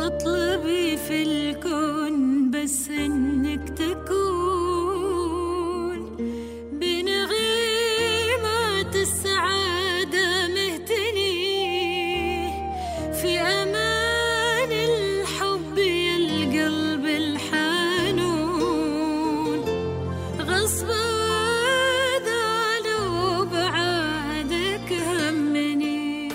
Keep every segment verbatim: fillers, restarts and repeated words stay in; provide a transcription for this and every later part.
مطلبي في الكون بس إنك تكون بنغيمات السعادة مهتني في أمان الحب يا القلب الحنون. غصب ودع لو بعادك همني،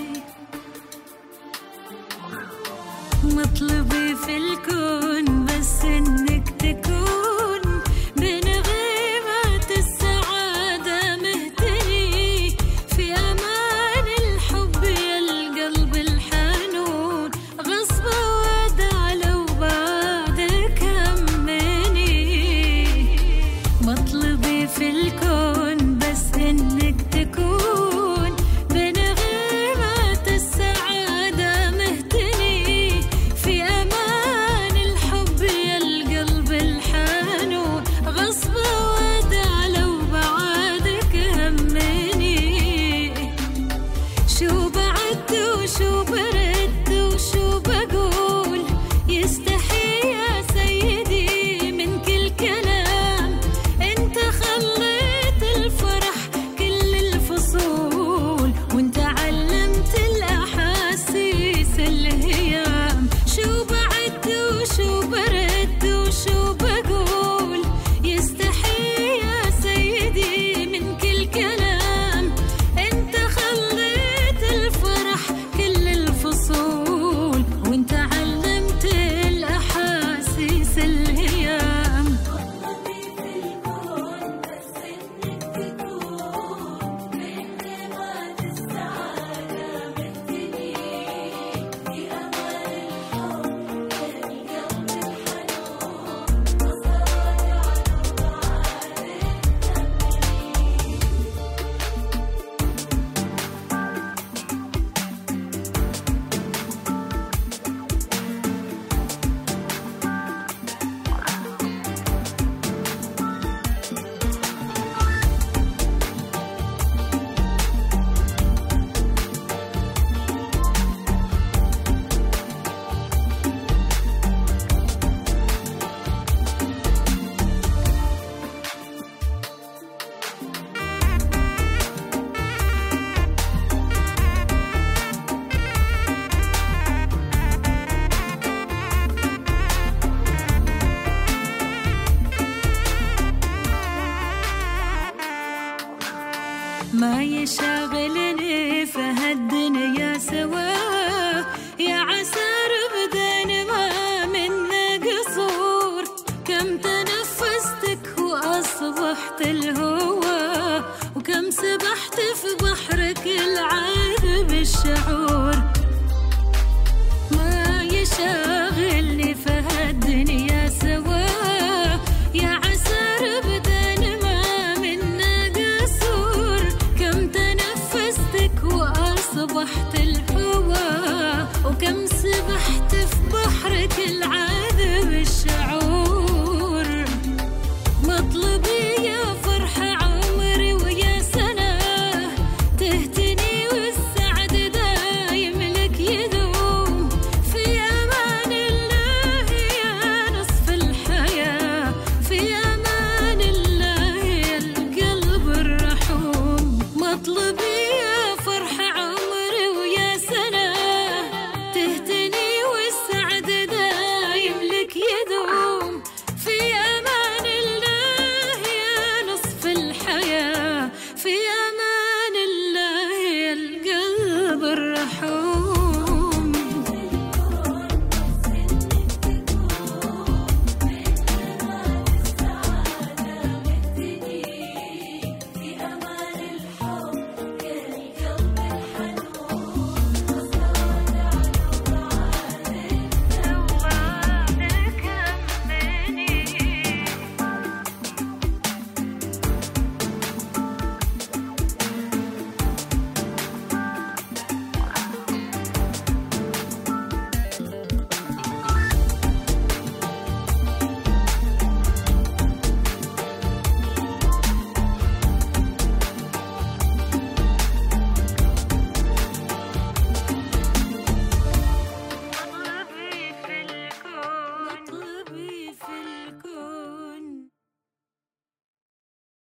مطلبي في الكون بس إنك تكون بنغيمات السعادة مهتني في أمان الحب يا القلب الحنون. غصب ودع لو بعدك همني، مطلبي في الكون بس إنك تكون بنغيمات السعادة مهتني في أمان الحب يا القلب الحنون. غصب ودع لو بعدك همني، شو بعد وشو برد وشو بقول يستحي يا سيدي من كل كلام. انت خليت الفرح كل الفصول وانت علمت الأحاسيس الهيام. شو بعد وشو برد وشو بقول يستحي يا سيدي من كل كلام. انت خليت الفرح كل الفصول وانت علمت الأحاسيس الهيام. ما يشاغلني في هالدنيا سوا، يا عسى بدين ما منا قصور. كم تنفستك وأصبحت الهوى، وكم سبحت في بحرك العذب الشعور.